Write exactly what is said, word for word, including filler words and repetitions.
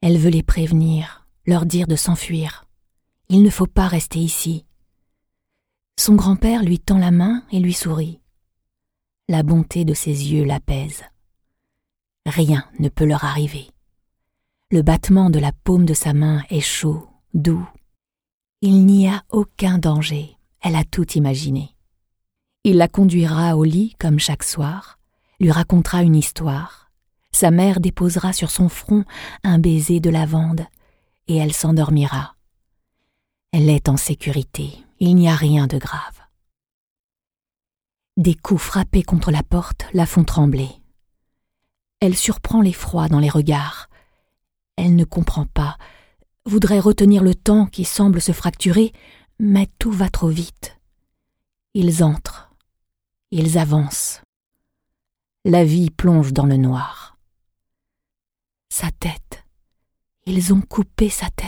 Elle veut les prévenir, leur dire de s'enfuir. Il ne faut pas rester ici. Son grand-père lui tend la main et lui sourit. La bonté de ses yeux l'apaise. Rien ne peut leur arriver. Le battement de la paume de sa main est chaud, doux. Il n'y a aucun danger, elle a tout imaginé. Il la conduira au lit comme chaque soir, lui racontera une histoire. Sa mère déposera sur son front un baiser de lavande et elle s'endormira. Elle est en sécurité, il n'y a rien de grave. Des coups frappés contre la porte la font trembler. Elle surprend l'effroi dans les regards. Elle ne comprend pas, voudrait retenir le temps qui semble se fracturer, mais tout va trop vite. Ils entrent, ils avancent. La vie plonge dans le noir. Sa tête, ils ont coupé sa tête.